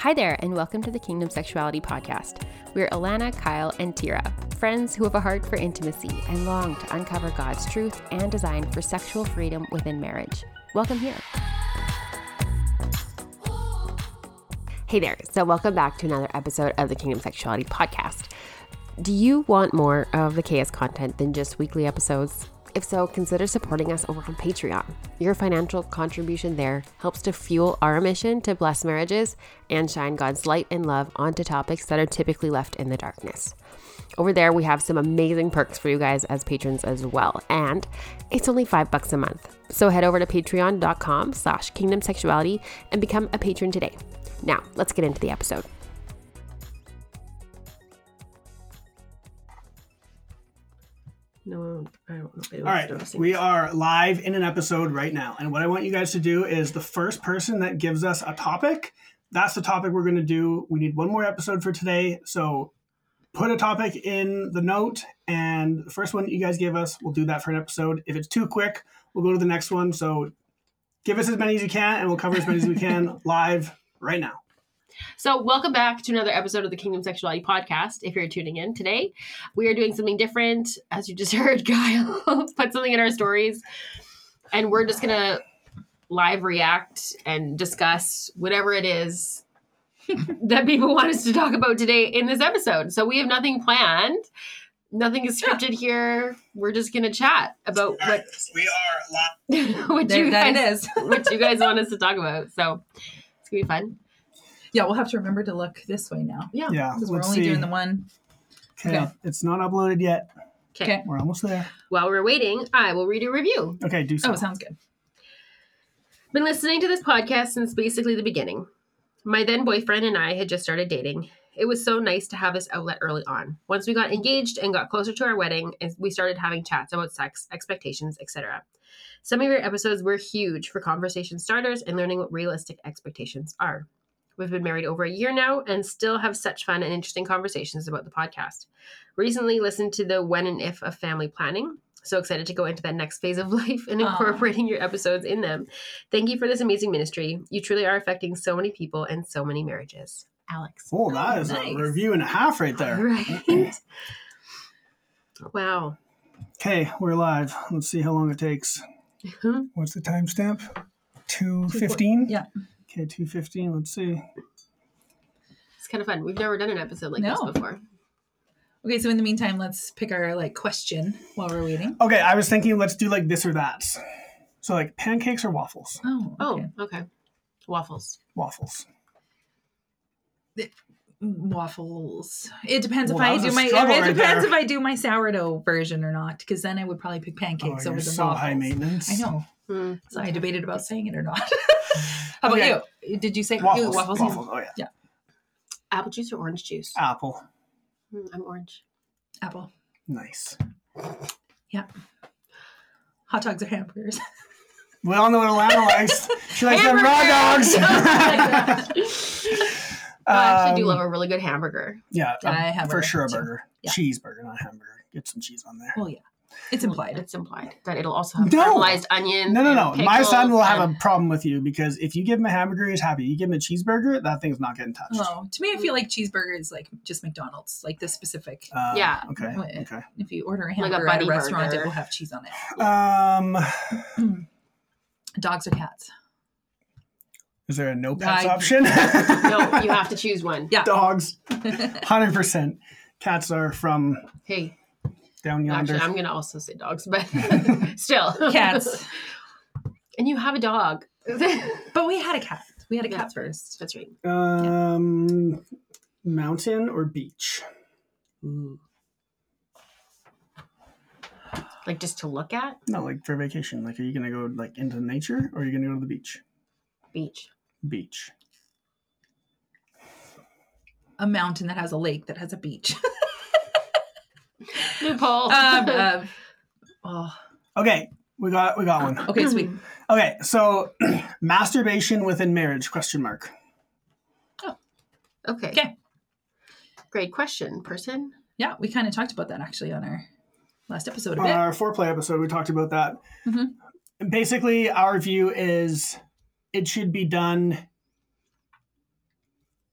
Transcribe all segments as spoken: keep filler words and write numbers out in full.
Hi there, and welcome to the Kingdom Sexuality Podcast. We're Alana, Kyle, and Tira, friends who have a heart for intimacy and long to uncover God's truth and design for sexual freedom within marriage. Welcome here. Hey there, so welcome back to another episode of the Kingdom Sexuality Podcast. Do you want more of the K S content than just weekly episodes? If so, consider supporting us over on Patreon. Your financial contribution there helps to fuel our mission to bless marriages and shine God's light and love onto topics that are typically left in the darkness. Over there, we have some amazing perks for you guys as patrons as well, and it's only five bucks a month. So head over to patreon.com slash kingdomsexuality and become a patron today. Now, let's get into the episode. No, I don't know. All right, we are live in an episode right now. And what I want you guys to do is the first person that gives us a topic, that's the topic we're going to do. We need one more episode for today. So put a topic in the note, and the first one that you guys give us, we'll do that for an episode. If it's too quick, we'll go to the next one. So give us as many as you can, and we'll cover as many as we can live right now. So welcome back to another episode of the Kingdom Sexuality Podcast. If you're tuning in today, we are doing something different. As you just heard, Kyle put something in our stories, and we're just going to live react and discuss whatever it is that people want us to talk about today in this episode. So we have nothing planned. Nothing is scripted yeah. here. We're just going to chat about what we are live. what, there, you that guys, it is. what you guys want us to talk about. So it's going to be fun. Yeah, we'll have to remember to look this way now. Yeah. Yeah. Because we're only see. doing the one. Okay. okay. It's not uploaded yet. Okay. We're almost there. While we're waiting, I will read a review. Okay, do so. Oh, sounds good. Been listening to this podcast since basically the beginning. My then boyfriend and I had just started dating. It was so nice to have this outlet early on. Once we got engaged and got closer to our wedding, and we started having chats about sex, expectations, et cetera. Some of your episodes were huge for conversation starters and learning what realistic expectations are. We've been married over a year now and still have such fun and interesting conversations about the podcast. Recently listened to the when and if of family planning. So excited to go into that next phase of life and incorporating Aww. Your episodes in them. Thank you for this amazing ministry. You truly are affecting so many people and so many marriages. Alex. Oh, that is nice. A review and a half right there. Right. Wow. Okay, we're live. Let's see how long it takes. Mm-hmm. What's the timestamp? two fifteen? Yeah. Okay, two fifteen. Let's see. It's kind of fun. We've never done an episode like no. this before. Okay, so in the meantime, let's pick our like question while we're waiting. Okay, I was thinking let's do like this or that. So like pancakes or waffles? Oh, okay. Oh, okay. Waffles. Waffles. It, waffles. It depends well, if I do my. It right depends there. if I do my sourdough version or not, because then I would probably pick pancakes oh, over the so waffles. High maintenance. I know. Mm, so okay. I debated about saying it or not. How about okay. you? Did you say waffles? You, waffles? Waffles. Oh yeah. Yeah. Apple juice or orange juice? Apple. Mm, I'm orange. Apple. Nice. Yeah. Hot dogs or hamburgers? We all know what Alana likes. She likes them raw dogs. I actually do um, love a really good hamburger. Yeah, I um, have for sure a burger. Yeah. Cheeseburger, not hamburger. Get some cheese on there. Well, yeah. It's implied. It's implied that it'll also have no. caramelized onions. No, no, no. My son will have and... a problem with you because if you give him a hamburger, he's happy. You give him a cheeseburger, that thing's not getting touched. Oh, to me, I feel like cheeseburger is like just McDonald's, like this specific. Uh, yeah. Okay. Okay. If you order a like hamburger a at a restaurant, burger. it will have cheese on it. Um, Dogs or cats? Is there a no pets I... option? No, you have to choose one. Yeah. Dogs. one hundred percent. Cats are from hey down yonder. Actually, I'm going to also say dogs, but still. Cats. And you have a dog. But we had a cat. We had a yeah, cat first. That's right. Um, yeah. Mountain or beach? Ooh. Like just to look at? No, like for vacation. Like, are you going to go like into nature or are you going to go to the beach? Beach. Beach. A mountain that has a lake that has a beach. Loophole. um, uh, oh. Okay, we got we got one. Okay, sweet. Okay, so masturbation within marriage? Question mark. Oh. Okay. Okay. Great question, person. Yeah, we kind of talked about that actually on our last episode a bit. Our foreplay episode, we talked about that. Mm-hmm. And basically, our view is it should be done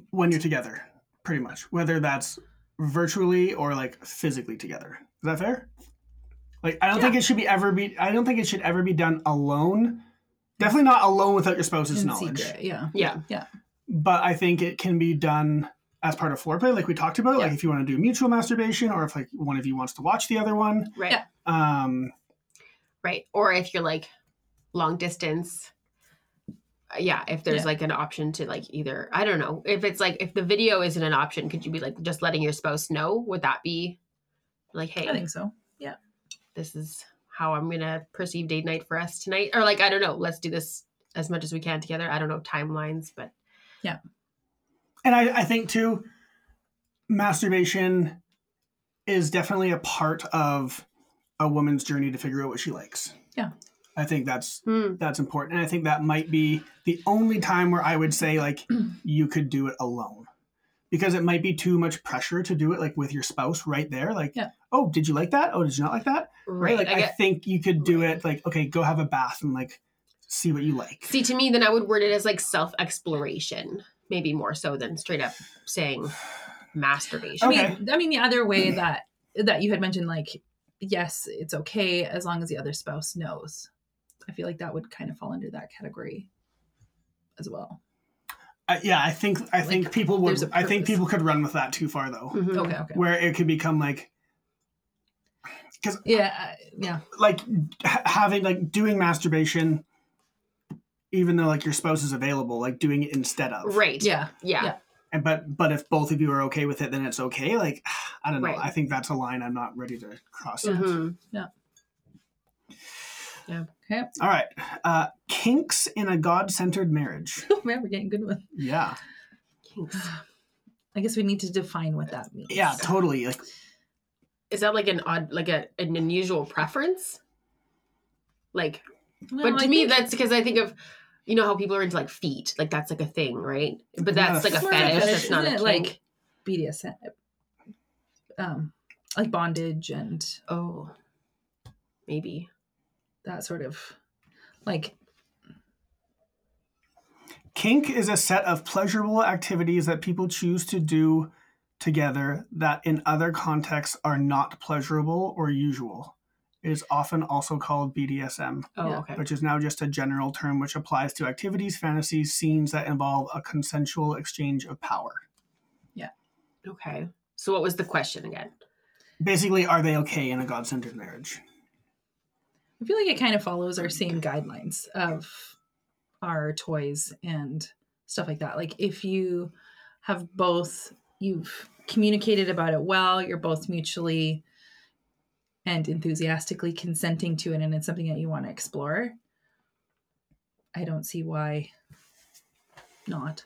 when you're together, pretty much, whether that's virtually or like physically together. Is that fair? Like, I don't Yeah. think it should be ever be. I don't think it should ever be done alone. Definitely not alone without your spouse's In knowledge. secret, yeah. Yeah. But I think it can be done as part of foreplay, like we talked about. Yeah. Like if you want to do mutual masturbation, or if like one of you wants to watch the other one. Right. Yeah. Um, Right. Or if you're like long distance. uh, Yeah. If there's Yeah. like an option to like either, I don't know. If it's like, if the video isn't an option, could you be like just letting your spouse know? Would that be like, hey, I think so. this is how I'm going to perceive date night for us tonight? Or like, I don't know. Let's do this as much as we can together. I don't know timelines, but and I, I think too, masturbation is definitely a part of a woman's journey to figure out what she likes. Yeah. I think that's hmm, that's important. And I think that might be the only time where I would say like you could do it alone. Because it might be too much pressure to do it like with your spouse right there. Like, Yeah. oh, did you like that? Oh, did you not like that? right. Like I I, get, think you could do Right. it like, okay, go have a bath and like see what you like. see, to me, then I would word it as like self exploration, maybe more so than straight up saying masturbation. I Okay. mean, I mean, the other way that that you had mentioned, like, yes, it's okay as long as the other spouse knows. I feel like that would kind of fall under that category as well. Uh, yeah, I think I think Like, people would. there's a I think purpose. people could run with that too far though, Mhm. Okay, okay. where it could become like, because Yeah, uh, yeah, like ha- having like doing masturbation, even though like your spouse is available, like doing it instead of. Right. yeah. Yeah. Yeah. And but but if both of you are okay with it, then it's okay. Like I don't know. Right. I think that's a line I'm not ready to cross yet. Mhm. Okay. All right. Uh, kinks in a God-centered marriage. Man, we're getting good with. Yeah. Kinks. I guess we need to define what that means. Yeah, totally. Like Is that like an odd, like a, an unusual preference? Like, Well, but to I me, think- that's because I think of, you know, how people are into like feet, like that's like a thing, right? But that's Not a like a More of a fetish. fetish, That's not a isn't kink. it? Like B D S M, um, like bondage and Oh, maybe. that sort of like. kink is a set of pleasurable activities that people choose to do together that in other contexts are not pleasurable or usual. It is often also called B D S M, Oh, Yeah. okay. which is now just a general term which applies to activities, fantasies, scenes that involve a consensual exchange of power. Okay. So what was the question again? Basically, are they okay in a God-centered marriage? I feel like it kind of follows our same guidelines of our toys and stuff like that. Like if you have both, you've communicated about it well, you're both mutually and enthusiastically consenting to it, and it's something that you want to explore. I don't see why not.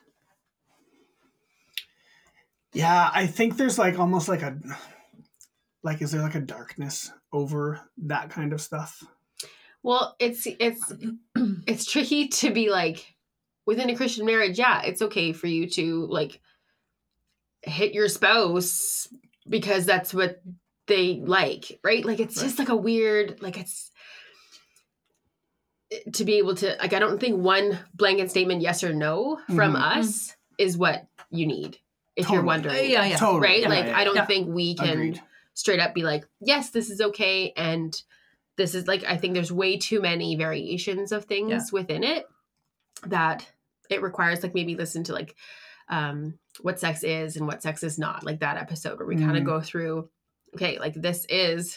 Yeah, I think there's like almost like a like is there like a darkness over that kind of stuff? Well, it's it's it's tricky to be like within a Christian marriage. Yeah, it's okay for you to like hit your spouse because that's what they like, right? Like it's just like a weird, like it's to be able to like I don't think one blanket statement yes or no from Mhm. us is what you need if Totally. you're wondering. Uh, yeah, yeah. Totally. Right? Yeah, like yeah, I don't yeah. think we can Agreed. straight up be like, yes, this is okay. And this is like, I think there's way too many variations of things Yeah. within it that it requires like maybe listen to like um, what sex is and what sex is not, like that episode where we kind Mhm. of go through, okay, like this is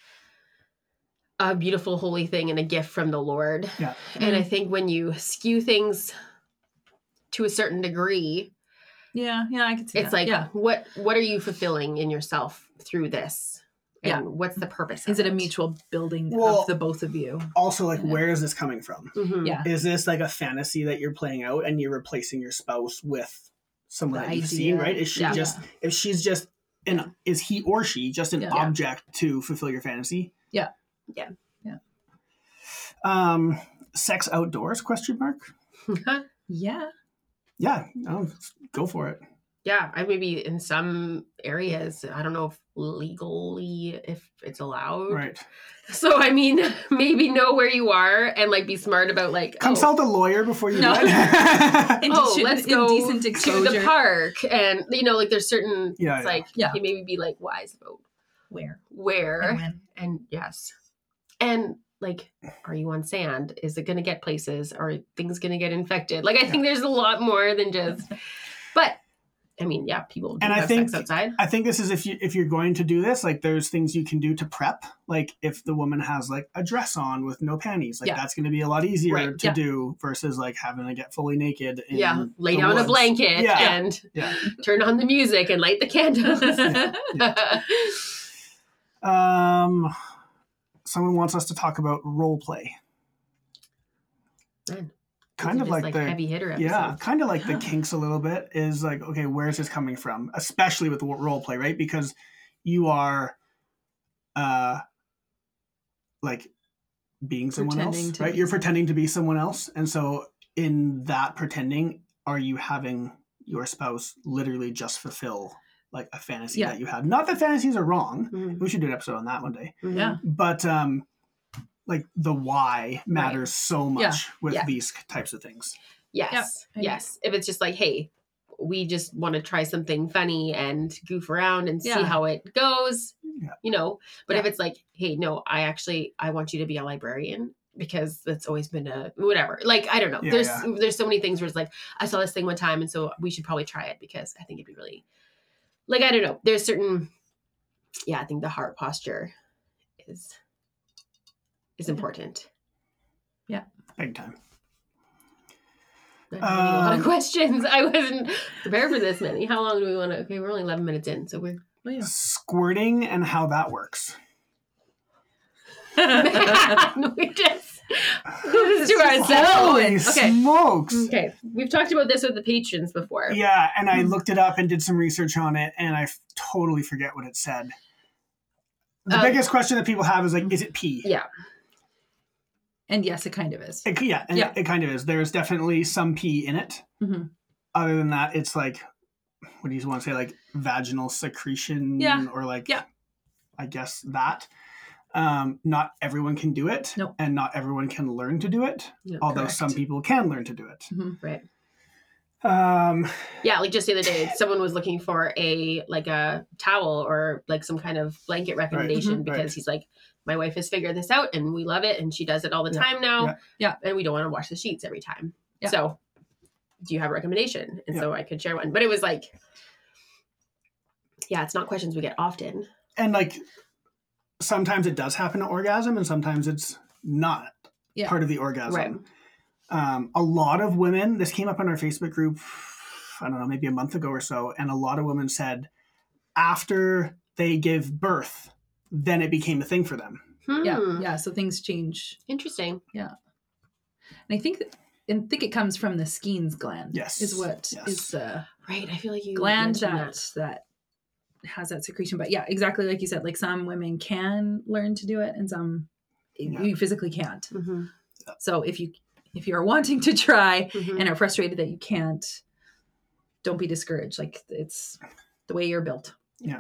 a beautiful, holy thing and a gift from the Lord. Yeah. And I think when you skew things to a certain degree, Yeah, yeah, I can see it's that. like, yeah. what what are you fulfilling in yourself through this? And Yeah. what's the purpose? Is of it a mutual building Well- of the both of you? Also, like, Yeah. where is this coming from? Mhm. Yeah. Is this like a fantasy that you're playing out and you're replacing your spouse with someone The that you've idea. seen, right? Is she Yeah. just if she's just an is he or she just an Yeah. object to fulfill your fantasy? Yeah. Yeah. Yeah. Um, sex outdoors? Question mark. Yeah. Yeah, no, go for it. Yeah, I maybe in some areas, I don't know if legally if it's allowed. Right. So I mean, maybe know where you are and like be smart about like consult oh, a lawyer before you No. do it. oh, Indecent- let's go indecent to exposure. the park, and you know, like there's certain Yeah, it's yeah. like Yeah. you maybe be like wise about Where where and when. and yes, and like, are you on sand? Is it going to get places? Are things going to get infected? Like, I think there's a lot more than just. But I mean, yeah, people do And I have think- sex outside. I think this is if you if you're going to do this, like there's things you can do to prep. Like if the woman has like a dress on with no panties, like Yeah. that's going to be a lot easier Right, to yeah. do versus like having to get fully naked. In Yeah, lay the down woods. a blanket Yeah. and Yeah. turn on the music and light the candles. Um, someone wants us to talk about role play. Man, Kind these of are like, just, the heavy hitter episodes. yeah, kind of like the kinks a little bit is like, okay, where's this coming from? Especially with the role play, right? Because you are, uh, like being someone Pretending else, to right? be You're someone. pretending to be someone else, and so in that pretending, are you having your spouse literally just fulfill like a fantasy Yeah. that you had? Not that fantasies are wrong. Mhm. We should do an episode on that one day. Mhm. Yeah. But um, like the why matters so much Yeah. with Yeah. these types of things. Yes. Yep, I agree. Yes. If it's just like, hey, we just want to try something funny and goof around and see Yeah. how it goes, Yeah. you know. But if Yeah. it's like, hey, no, I actually I want you to be a librarian because that's always been a whatever. Like, I don't know. Yeah, there's yeah. there's so many things where it's like, I saw this thing one time and so we should probably try it because I think it'd be really like I don't know. There's certain yeah, I think the heart posture is is Yeah. important. Big time. I'm getting a lot of Um, questions. I wasn't prepared for this many. How long do we want to? Okay, we're only eleven minutes in, so we're. Oh, yeah. Squirting and how that works. we just this to ourselves. Holy Okay. smokes. Okay, we've talked about this with the patrons before. Yeah, and I looked it up and did some research on it, and I f- totally forget what it said. The Um, biggest question that people have is like, is it pee? Yeah. And yes, it kind of is. It, yeah, and Yeah. it kind of is. There's definitely some pee in it. Mhm. Other than that, it's like, what do you want to say, like vaginal secretion? Yeah. Or like, Yeah. I guess that. Um, not everyone can do it. Nope. And not everyone can learn to do it. Yeah, Although correct. some people can learn to do it. Right. Um, Yeah, like just the other day, someone was looking for a like a towel or like some kind of blanket recommendation Mhm. because Right. he's like, my wife has figured this out and we love it and she does it all the Yeah. time now. Yeah. Yeah. And we don't want to wash the sheets every time. Yeah. So, do you have a recommendation? And Yeah. so I could share one, but it was like, yeah, it's not questions we get often. and like sometimes it does happen to orgasm and sometimes it's not Yeah. part of the orgasm. Right. Um, a lot of women, this came up on our Facebook group, I don't know, maybe a month ago or so, and a lot of women said after they give birth, then it became a thing for them. Hmm. Yeah. Yeah. So things change. Interesting. And I think that, and think it comes from the Skene's gland. Yes. Is what Yes. is the Right. I feel like you gland mentioned that, that has that secretion. But yeah, exactly like you said, like some women can learn to do it and some Yeah. you physically can't. Mhm. So if you if you're wanting to try Mhm. and are frustrated that you can't, don't be discouraged. Like it's the way you're built.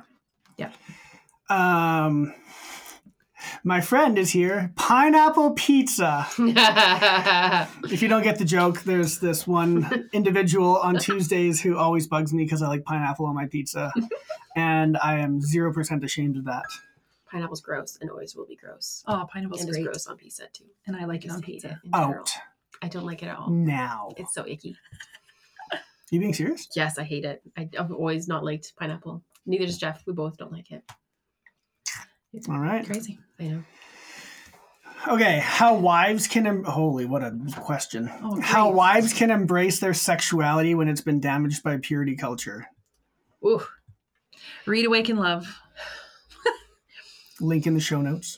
Um, my friend is here. Pineapple pizza. If you don't get the joke, there's this one individual on Tuesdays who always bugs me because I like pineapple on my pizza. And I am zero percent ashamed of that. Pineapple's gross and always will be gross. Oh, pineapple's And it's great. gross on pizza too. And I like I it on just hate pizza. it in general. Out I don't like it at all. now. It's so icky. You being serious? Yes, I hate it. I, I've always not liked pineapple. Neither does Jeff. We both don't like it. All right. Crazy. I know. Okay, how wives can em- holy what a question. Oh, How great. wives can embrace their sexuality when it's been damaged by purity culture. Ooh. Read Awaken Love. Link in the show notes.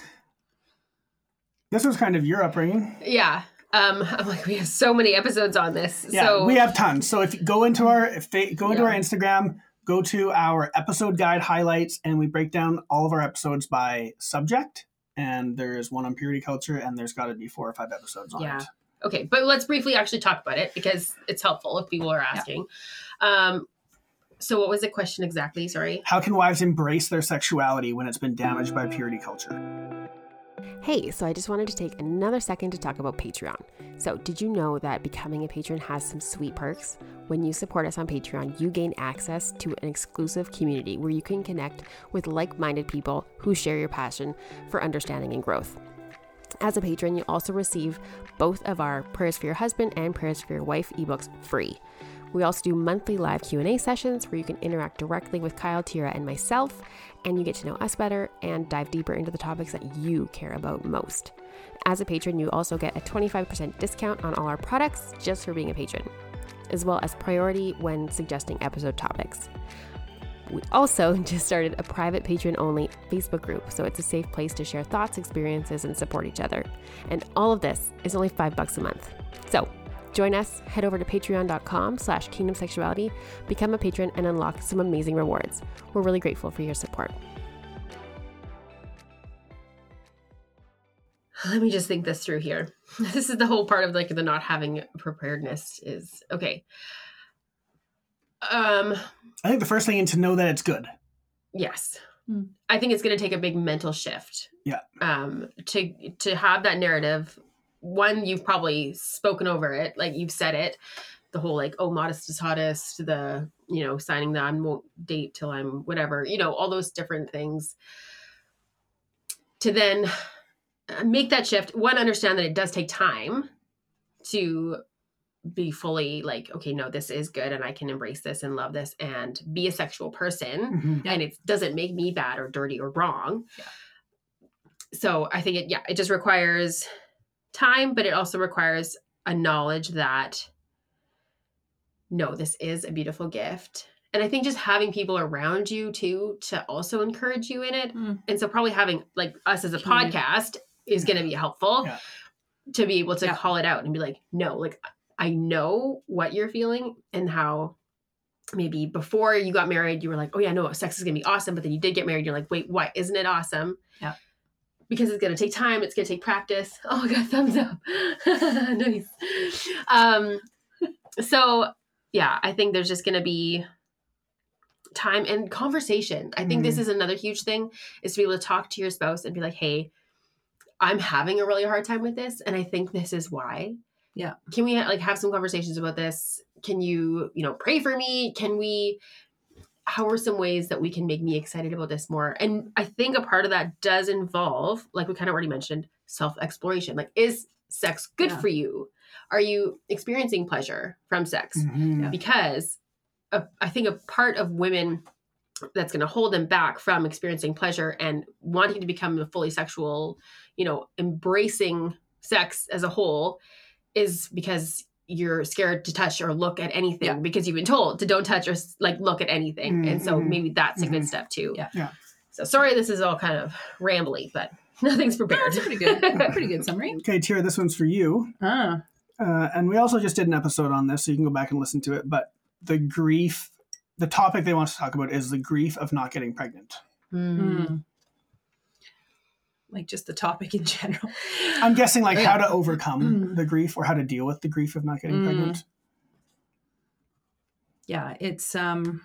This was kind of your upbringing. Yeah. Um, I'm like, we have so many episodes on this. Yeah, so we have tons. So if you go into our if they, go into Yeah. our Instagram, go to our episode guide highlights, and we break down all of our episodes by subject. And there's one on purity culture, and there's got to be four or five episodes on Yeah. it. Okay, but let's briefly actually talk about it because it's helpful if people are asking. Um, So what was the question exactly? Sorry. How can wives embrace their sexuality when it's been damaged by purity culture? Hey, so I just wanted to take another second to talk about Patreon. So did you know that becoming a patron has some sweet perks? When you support us on Patreon, you gain access to an exclusive community where you can connect with like-minded people who share your passion for understanding and growth. As a patron, you also receive both of our Prayers for Your Husband and Prayers for Your Wife ebooks free. We also do monthly live Q and A sessions where you can interact directly with Kyle, Tira, and myself, and you get to know us better and dive deeper into the topics that you care about most. As a patron, you also get a twenty-five percent discount on all our products just for being a patron, as well as priority when suggesting episode topics. We also just started a private patron-only Facebook group, so it's a safe place to share thoughts, experiences, and support each other. And all of this is only five bucks a month. So join us, head over to patreon.com slash kingdom sexuality, become a patron, and unlock some amazing rewards. We're really grateful for your support. Let me just think this through here. This is the whole part of like the not having preparedness is okay. Um, I think the first thing is to know that it's good. yes. Hmm. I think it's going to take a big mental shift. Yeah. Um, to, to have that narrative. One, you've probably spoken over it, like you've said it, the whole like, oh, modest is hottest, the, you know, signing the I won't date till I'm whatever, you know, all those different things. To then make that shift, one, understand that it does take time to be fully like, okay, no, this is good and I can embrace this and love this and be a sexual person. Mm-hmm. Yeah. And it doesn't make me bad or dirty or wrong. Yeah. So I think it, yeah, it just requires time, but it also requires a knowledge that no, this is a beautiful gift. And I think just having people around you too to also encourage you in it. Mm. And so probably having like us as a Community. podcast is going to be helpful Yeah. to be able to Yeah. call it out and be like, no, like I know what you're feeling and how maybe before you got married, you were like, oh yeah, no, sex is going to be awesome. But then you did get married. You're like, wait, why isn't it awesome? Yeah. Because it's going to take time. It's going to take practice. Oh my God, thumbs up. Nice. Um, so yeah, I think there's just going to be time and conversation. I think Mm. this is another huge thing is to be able to talk to your spouse and be like, hey, I'm having a really hard time with this. And I think this is why. Yeah. Can we like have some conversations about this? Can you, you know, pray for me? Can we, how are some ways that we can make me excited about this more? And I think a part of that does involve, like we kind of already mentioned, self-exploration. Like, is sex good Yeah. for you? Are you experiencing pleasure from sex? Mm-hmm. Yeah. Because a, I think a part of women that's going to hold them back from experiencing pleasure and wanting to become a fully sexual, you know, embracing sex as a whole is because you're scared to touch or look at anything Yeah. because you've been told to don't touch or like look at anything. Mm, And so mhm. maybe that's a good Mhm. step too. Yeah. Yeah. So sorry, this is all kind of rambly, but nothing's No, prepared. it's a pretty good, pretty good summary. Okay, Tira, this one's for you. Ah, Uh, and we also just did an episode on this, so you can go back and listen to it. But the grief, the topic they want us to talk about is the grief of not getting pregnant. Mm. mm. Like just the topic in general. I'm guessing like Oh, how yeah. to overcome Mm. the grief or how to deal with the grief of not getting Mm. pregnant. Yeah, it's um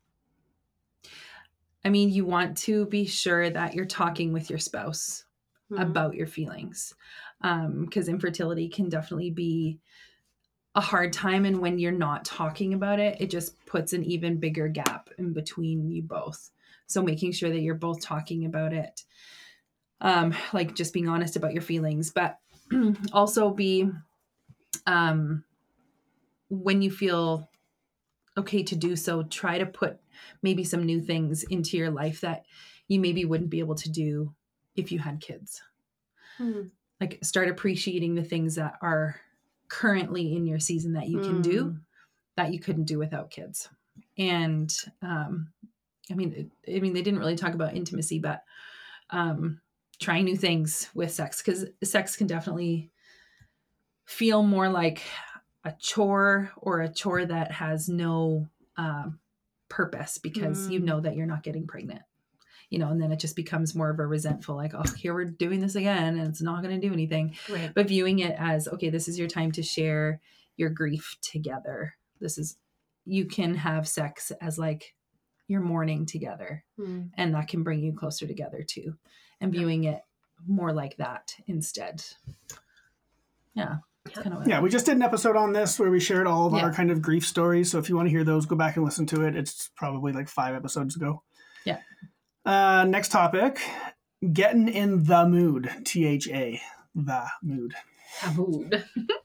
I mean, you want to be sure that you're talking with your spouse Mhm. about your feelings. Um, because infertility can definitely be a hard time, and when you're not talking about it, it just puts an even bigger gap in between you both. So making sure that you're both talking about it. Um, like just being honest about your feelings, but also be um when you feel okay to do so, try to put maybe some new things into your life that you maybe wouldn't be able to do if you had kids. Mm. Like start appreciating the things that are currently in your season that you can do Mm. that you couldn't do without kids. And um, I mean, it, I mean, they didn't really talk about intimacy, but um, trying new things with sex, because sex can definitely feel more like a chore or a chore that has no um, purpose because you Mm. know that you're not getting pregnant, you know, and then it just becomes more of a resentful, like, oh, here we're doing this again and it's not going to do anything. Right. But viewing it as, okay, this is your time to share your grief together. This is, you can have sex as like you're mourning together, Mm. and that can bring you closer together too, and viewing it more like that instead. Yeah. It's kind of Yeah, we just did an episode on this where we shared all of Yeah. our kind of grief stories. So if you want to hear those, go back and listen to it. It's probably like five episodes ago. Yeah. Uh, next topic, getting in the mood. T H A, the mood. A mood.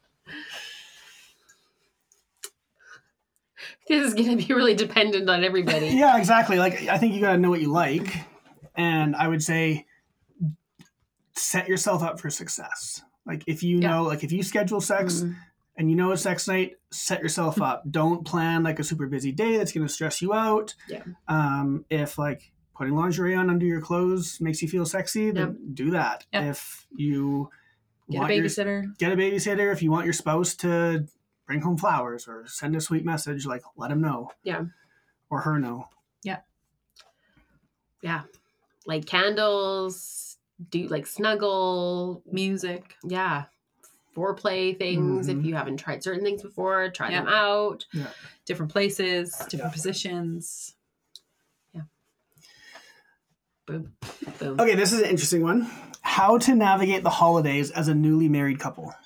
This is going to be really dependent on everybody. Yeah, exactly. Like, I think you got to know what you like. And I would say set yourself up for success. Like, if you Yeah. know, like, if you schedule sex Mhm. and you know it's sex night, set yourself up. Don't plan like a super busy day that's going to stress you out. Yeah. Um, if like putting lingerie on under your clothes makes you feel sexy, then do that. Yep. If you Get a want your- babysitter. get a babysitter, if you want your spouse to bring home flowers or send a sweet message, like let him know. Yeah. Or her know. Yeah. Like candles, do like snuggle. Music. Yeah. Foreplay things. Mhm. If you haven't tried certain things before, try Yeah. them out. Different places, different Yeah. positions. Boom. Boom. Okay, this is an interesting one. How to navigate the holidays as a newly married couple.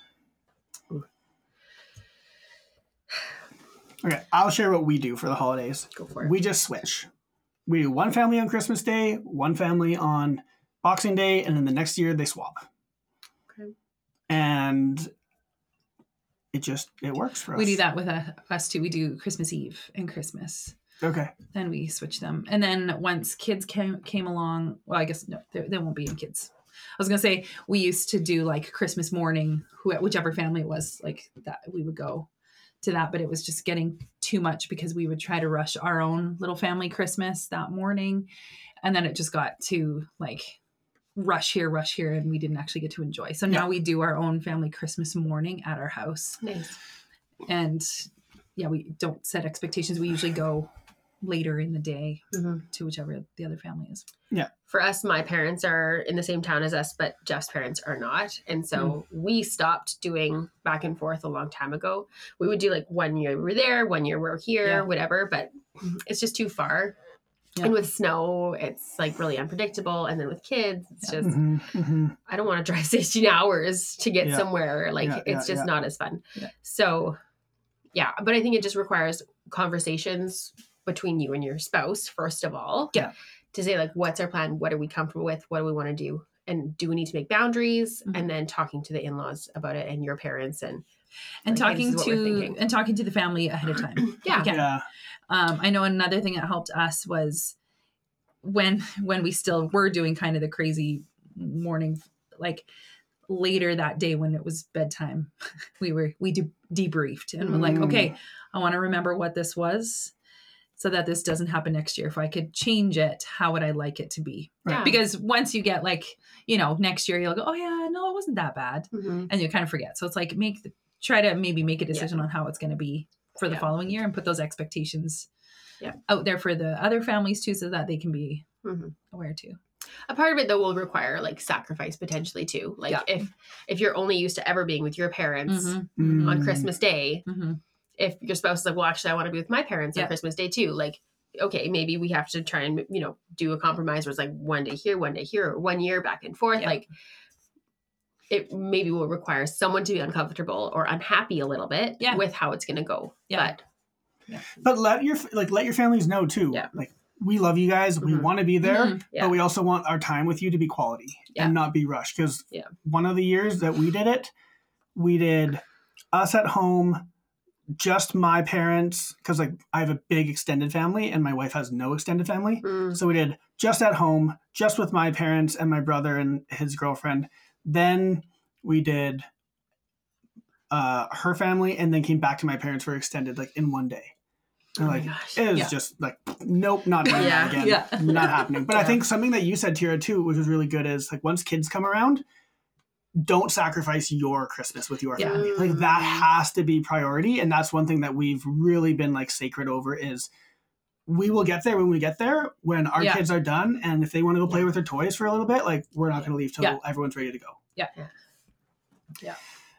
Okay, I'll share what we do for the holidays. Go for it. We just switch. We do one family on Christmas Day, one family on Boxing Day, and then the next year they swap. Okay. And it just, it works for us. We do that with uh, us too. We do Christmas Eve and Christmas. Okay. Then we switch them. And then once kids came came along, well, I guess no, there, there won't be any kids. I was gonna say we used to do like Christmas morning, who whichever family it was, like that we would go to that, but it was just getting too much because we would try to rush our own little family Christmas that morning, and then it just got to like rush here, rush here, and we didn't actually get to enjoy. So now Yeah. we do our own family Christmas morning at our house, Nice. and yeah, we don't set expectations. We usually go later in the day Mhm. to whichever the other family is. For us, my parents are in the same town as us, but Jeff's parents are not. And so we stopped doing back and forth a long time ago. We would do like one year we were there, one year we're here, Yeah. whatever, but it's just too far. Yeah. And with snow, it's like really unpredictable. And then with kids, it's Yeah. just, hmm hmm I don't want to drive sixteen hours to get Yeah. somewhere. Like Yeah, it's yeah, just yeah. not as fun. Yeah. So, yeah, but I think it just requires conversations between you and your spouse, first of all. Yeah. To say, like, what's our plan? What are we comfortable with? What do we want to do? And do we need to make boundaries? Mhm. And then talking to the in laws about it and your parents and And Like, hey, talking this is what we're to thinking. and talking to the family ahead of time. if Yeah. you can. Yeah. Um, I know another thing that helped us was when when we still were doing kind of the crazy morning, like later that day when it was bedtime, we were we de- debriefed and we're like, Mm. okay, I want to remember what this was, so that this doesn't happen next year. If I could change it, how would I like it to be? yeah. Because once you get like, you know, next year you'll go, oh yeah, no, it wasn't that bad, Mhm. and you kind of forget. So it's like make the, try to maybe make a decision on how it's going to be for the Yeah. following year and put those expectations Yeah. out there for the other families too, so that they can be Mhm. aware too. A part of it though will require like sacrifice potentially too. Like Yeah. if if you're only used to ever being with your parents Mm. on Christmas Day, Mm-hmm. if your spouse is like, well, actually, I want to be with my parents on Yeah. Christmas Day too. Like, okay, maybe we have to try and, you know, do a compromise where it's like one day here, one day here, or one year back and forth. Yeah. Like, it maybe will require someone to be uncomfortable or unhappy a little bit Yeah. with how it's going to go. Yeah. But But let your like let your families know too. Yeah. Like we love you guys. We Mhm. want to be there, Mhm. Yeah. but we also want our time with you to be quality Yeah. and not be rushed. Because Yeah. one of the years that we did it, we did us at home, just my parents. Because like I have a big extended family and my wife has no extended family, mm, so we did just at home, just with my parents and my brother and his girlfriend. Then we did uh, her family, and then came back to my parents for extended, like in one day. oh And, my like gosh. it was Yeah. just like, nope, not doing Yeah. that again. Yeah. Not happening. But I Yeah. think something that you said, Tira, too, which was really good, is like once kids come around, don't sacrifice your Christmas with your Yeah. family. Like that has to be priority. And that's one thing that we've really been like sacred over is we will get there when we get there, when our Yeah. kids are done. And if they want to go play Yeah. with their toys for a little bit, like we're not going to leave till Yeah. everyone's ready to go. Yeah. Yeah. Yeah.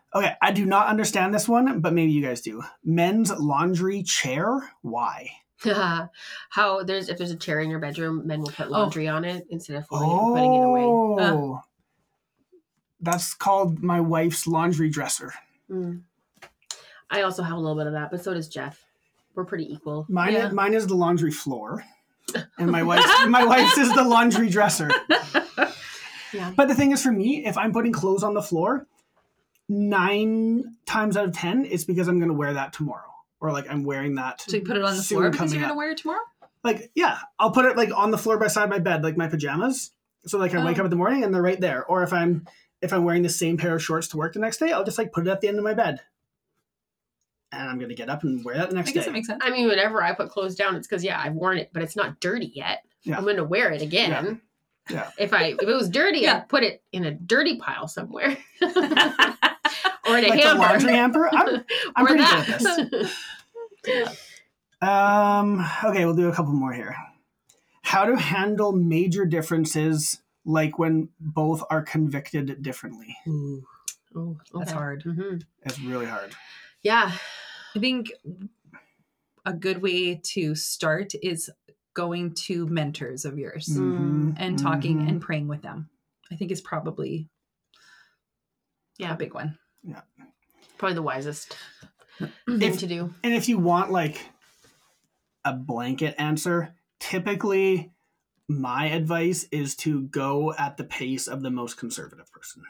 Okay, I do not understand this one, but maybe you guys do. Men's laundry chair? Why? How there's if there's a chair in your bedroom, men will put Oh. laundry on it instead of folding it and putting it away. Oh. That's called my wife's laundry dresser. Mm. I also have a little bit of that, but so does Jeff. We're pretty equal. Mine, Yeah. is, mine is the laundry floor, and my wife's my wife's is the laundry dresser. Yeah. But the thing is, for me, if I'm putting clothes on the floor, nine times out of ten, it's because I'm going to wear that tomorrow, or like I'm wearing that. So you put it on the soon floor because coming you're going up. to wear it tomorrow? Like, yeah, I'll put it like on the floor beside my bed, like my pajamas. So like I wake Oh. up in the morning and they're right there. Or if I'm if I'm wearing the same pair of shorts to work the next day, I'll just like put it at the end of my bed. And I'm gonna get up and wear that the next I guess day. it makes sense. I mean, whenever I put clothes down, it's because yeah, I've worn it, but it's not dirty yet. Yeah. I'm going to wear it again. Yeah. Yeah. If I if it was dirty, Yeah. I'd put it in a dirty pile somewhere, or in a Like the hamper. laundry hamper. I'm, I'm Or pretty that. good at this. Um, okay, we'll do a couple more here. How to handle major differences, like when both are convicted differently. Ooh. Ooh, That's okay. hard. hmm It's really hard. Yeah. I think a good way to start is going to mentors of yours Mhm, and talking mhm. and praying with them. I think is probably Yeah. a big one. Probably the wisest thing If- to do. And if you want like a blanket answer, typically my advice is to go at the pace of the most conservative person.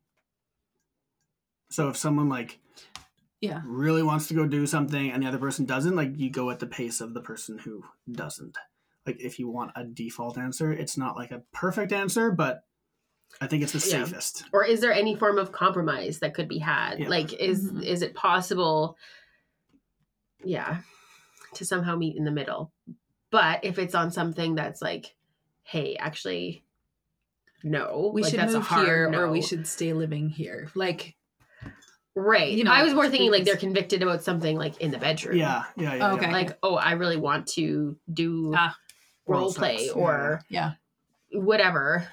So if someone like Yeah. really wants to go do something and the other person doesn't, like you go at the pace of the person who doesn't. Like if you want a default answer, it's not like a perfect answer, but I think it's the Yeah. safest. Or is there any form of compromise that could be had? Yeah. Like, is Mhm. is it possible? Yeah, to somehow meet in the middle. But if it's on something that's like, hey, actually, no, We like, should that's a move hard here no. or we should stay living here. Like, Right. you know, I was more thinking like because- they're convicted about something like in the bedroom. Yeah, yeah, yeah. Okay. yeah. Like, oh, I really want to do Ah. role Oral play sex, or yeah. whatever.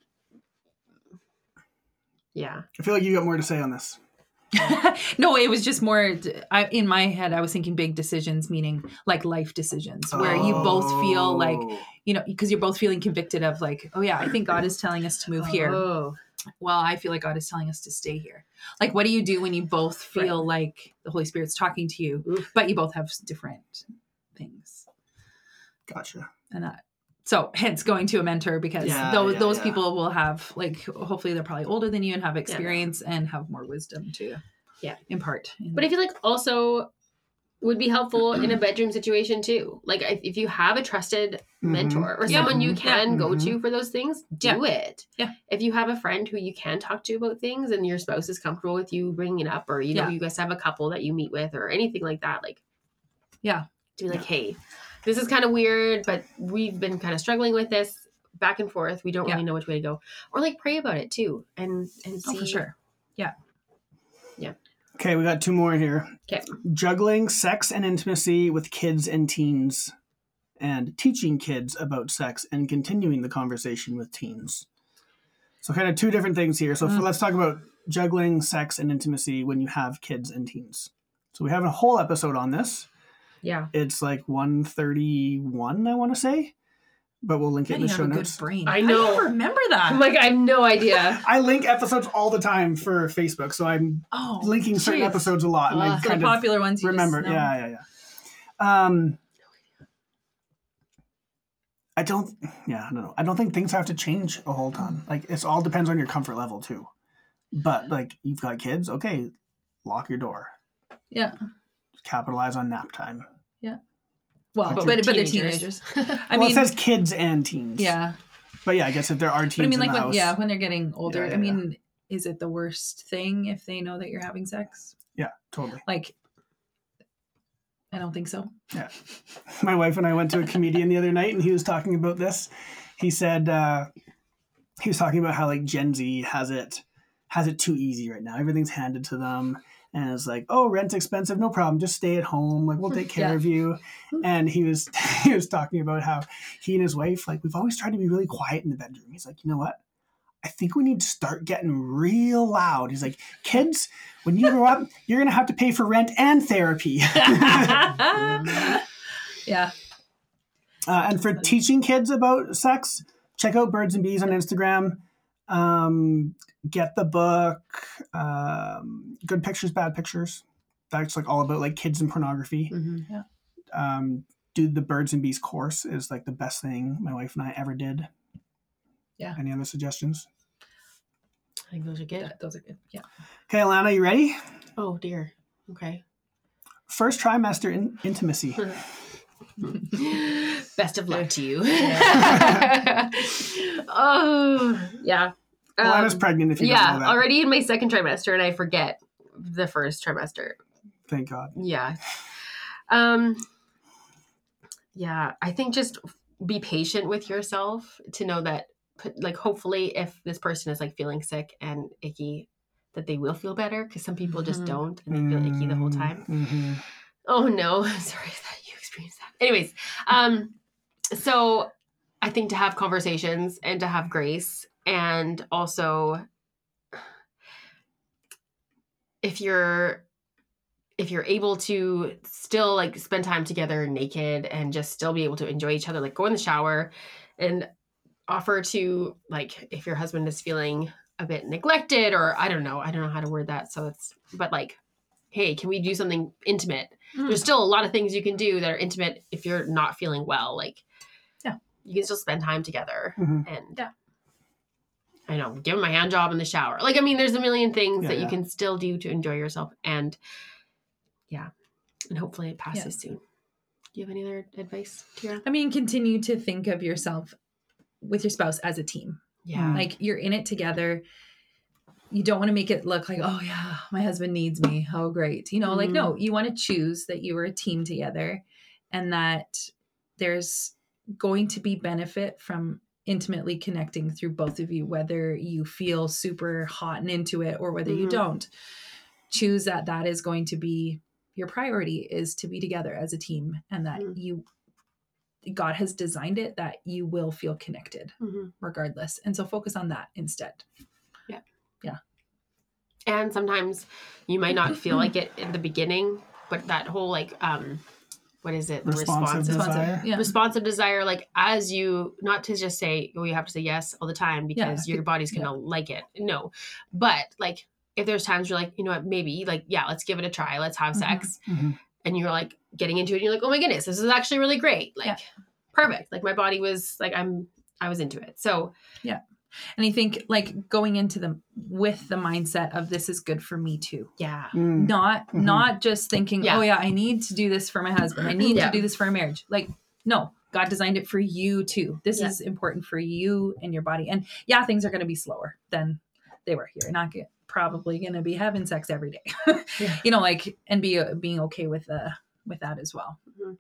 Yeah. I feel like you got more to say on this. No, it was just more I, in my head. I was thinking big decisions, meaning like life decisions, where you both feel like, Oh. you know, because you're both feeling convicted of like, oh yeah, I think God is telling us to move here. Oh. Well, I feel like God is telling us to stay here. Like, what do you do when you both feel like the Holy Spirit's talking to you, Oof. but you both have different things? Gotcha. And that, so hence going to a mentor, because Yeah, those yeah, those yeah. people will have, like, hopefully they're probably older than you and have experience and have more wisdom to Yeah. impart. in- But I feel like also would be helpful in a bedroom situation too. Like if if you have a trusted Mhm. mentor or Yeah. someone you Mhm. can go Mhm. to for those things, do it. Yeah. If you have a friend who you can talk to about things and your spouse is comfortable with you bringing it up, or you know Yeah. you guys have a couple that you meet with or anything like that, like Yeah. to be like, hey, this is kind of weird, but we've been kind of struggling with this back and forth. We don't Yeah. really know which way to go, or like pray about it too, and and see. Oh, for sure. Okay, we got two more here. Okay. Juggling sex and intimacy with kids and teens, and teaching kids about sex and continuing the conversation with teens. So, kind of two different things here. So, Mm. let's talk about juggling sex and intimacy when you have kids and teens. So, we have a whole episode on this. Yeah. It's like one thirty-one, I want to say, but we'll link it How in do the you show have a notes. good brain? I How do you know. remember that? I'm like, I have no idea. I link episodes all the time for Facebook, so I'm oh, linking certain jeez. episodes a lot, and I Uh, So the kind of popular ones. You remember. Just know. Yeah, yeah, yeah. Um, I don't. Yeah, I don't know. I don't think things have to change a whole ton. Like it's all depends on your comfort level too. But like you've got kids, okay, lock your door. Yeah. Capitalize on nap time. Well, But but but, they're teenagers. teenagers. I well, mean, it says kids and teens. yeah. But yeah, I guess if there are teens But I mean, in like the when house, yeah, when they're getting older. Yeah, yeah, I mean, is it the worst thing if they know that you're having sex? yeah, totally. Like, I don't think so. My wife and I went to a comedian the other night, and he was talking about this. He said uh, he was talking about how like Gen Z has it has it too easy right now. Everything's handed to them, and it's like, oh, rent's expensive, no problem, just stay at home. Like we'll take care Yeah. of you. And he was he was talking about how he and his wife, like we've always tried to be really quiet in the bedroom. He's like, you know what? I think we need to start getting real loud. He's like, kids, when you grow up, you're going to have to pay for rent and therapy. Yeah. Uh, and for teaching kids about sex, check out Birds and Bees on Instagram. Um, get the book, um, Good Pictures, Bad Pictures. That's like all about like kids and pornography. Mm-hmm. Yeah. Um, do the Birds and Bees course is like the best thing my wife and I ever did. Yeah. Any other suggestions? I think those are good. Yeah, those are good. Yeah. Okay, Alana, you ready? Oh dear. Okay. First trimester in- intimacy. Best of luck to you. Oh yeah. Alana's Um, pregnant if you yeah, don't know that. already in my second trimester, and I forget the first trimester. Thank God. Yeah. Um. Yeah, I think just be patient with yourself to know that, like, hopefully, if this person is like feeling sick and icky, that they will feel better, because some people just Mhm. don't and they feel icky the whole time. Mm-hmm. Oh no, sorry that you experienced that. Anyways, um, so I think to have conversations and to have grace, and also if you're if you're able to still like spend time together naked and just still be able to enjoy each other, like go in the shower and offer to, like, if your husband is feeling a bit neglected, or I don't know, I don't know how to word that. So it's, but like, hey, can we do something intimate? Mm. There's still a lot of things you can do that are intimate if you're not feeling well. Like, Yeah. you can still spend time together. Mhm. And Yeah. I know, give him my hand job in the shower. Like, I mean, there's a million things Yeah, that yeah. you can still do to enjoy yourself. And yeah, and hopefully it passes soon. Do you have any other advice, Tira? I mean, continue to think of yourself with your spouse as a team. Yeah. Like, you're in it together. You don't want to make it look like, oh yeah, my husband needs me. Oh, great. You know, like, no, you want to choose that you are a team together, and that there's going to be benefit from intimately connecting through both of you, whether you feel super hot and into it or whether you Mhm. don't. Choose that that is going to be your priority, is to be together as a team, and that Mhm. you, God has designed it that you will feel connected Mm-hmm. regardless. And so focus on that instead. And sometimes you might not feel like it in the beginning, but that whole like, um, what is it? Responsive responsive, desire. Yeah. responsive desire. Like, as you, not to just say, oh, you have to say yes all the time because Yeah. your body's going to like it. No, but like, if there's times you're like, you know what, maybe like, yeah, let's give it a try. Let's have Mhm. sex. Mhm. And you're like getting into it. And you're like, oh my goodness, this is actually really great. Like, Yeah. perfect. Like, my body was like, I'm, I was into it. So And I think, like, going into them with the mindset of this is good for me too. yeah. Mm. Not Mhm. not just thinking, Yeah. oh yeah, I need to do this for my husband. I need Yeah. to do this for a marriage. Like, no, God designed it for you too. This Yeah. is important for you and your body. And yeah, things are going to be slower than they were. You're not get, probably going to be having sex every day. Yeah. You know, like, and be being okay with uh with that as well.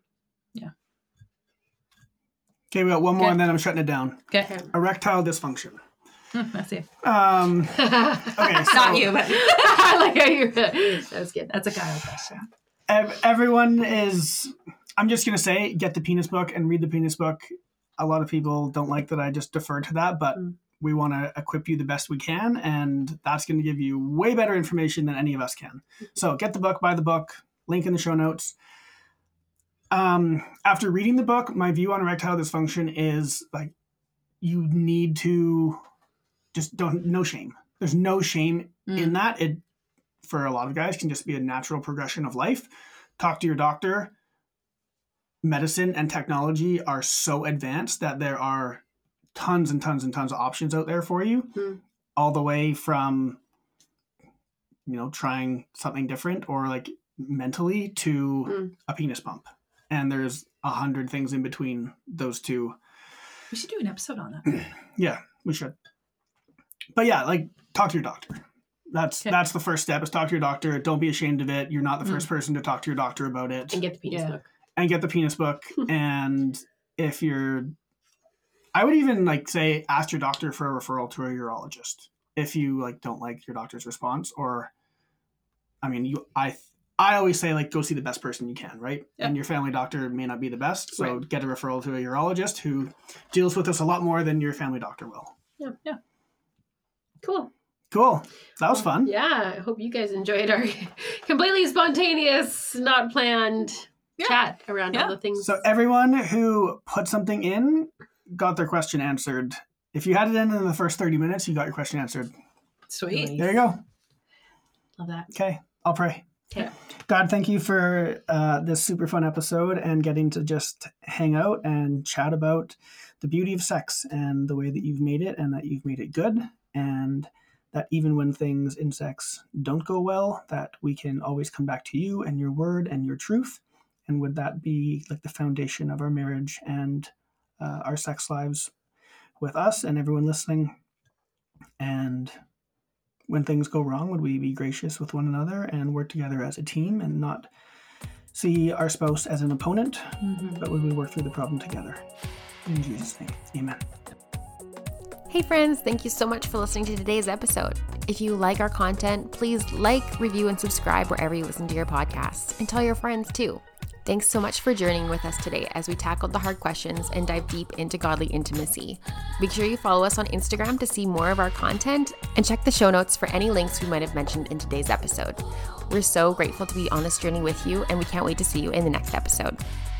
Okay, we got one more Okay. and then I'm shutting it down. Okay. Erectile dysfunction. Hmm, that's it. Um, okay, so Not you, but I like how you. That's good. that's a Kyle question. ev- everyone is, I'm just going to say, get the penis book and read the penis book. A lot of people don't like that I just defer to that, but Mm. we want to equip you the best we can, and that's going to give you way better information than any of us can. So get the book, buy the book, link in the show notes. Um, after reading the book, my view on erectile dysfunction is like, you need to just don't, no shame. There's no shame in Mm. that. It, for a lot of guys, can just be a natural progression of life. Talk to your doctor. Medicine and technology are so advanced that there are tons and tons and tons of options out there for you, Mm. all the way from, you know, trying something different or like mentally to Mm. a penis pump. And there's a hundred things in between those two. We should do an episode on that. Yeah, we should. But yeah, like, talk to your doctor. That's Okay. that's the first step, is talk to your doctor. Don't be ashamed of it. You're not the Mm. first person to talk to your doctor about it. And get the penis Yeah. book. And get the penis book. And if you're, I would even like say, ask your doctor for a referral to a urologist if you like don't like your doctor's response. Or, I mean, you, I, I always say, like, go see the best person you can, right? Yeah. And your family doctor may not be the best, so Right. get a referral to a urologist who deals with this a lot more than your family doctor will. Yeah. Yeah. Cool. Cool. That was fun. Yeah, I hope you guys enjoyed our completely spontaneous, not planned Yeah. chat around Yeah. all the things. So everyone who put something in got their question answered. If you had it in in the first thirty minutes, you got your question answered. Sweet. Nice. There you go. Love that. Okay, I'll pray. Okay. God, thank you for uh, this super fun episode and getting to just hang out and chat about the beauty of sex and the way that you've made it and that you've made it good, and that even when things in sex don't go well, that we can always come back to you and your word and your truth. And would that be like the foundation of our marriage and uh, our sex lives with us and everyone listening? And when things go wrong, would we be gracious with one another and work together as a team and not see our spouse as an opponent, Mm-hmm. but would we work through the problem together? In Jesus' name, amen. Hey friends, thank you so much for listening to today's episode. If you like our content, please like, review, and subscribe wherever you listen to your podcasts, and tell your friends too. Thanks so much for journeying with us today as we tackled the hard questions and dive deep into godly intimacy. Make sure you follow us on Instagram to see more of our content, and check the show notes for any links we might have mentioned in today's episode. We're so grateful to be on this journey with you, and we can't wait to see you in the next episode.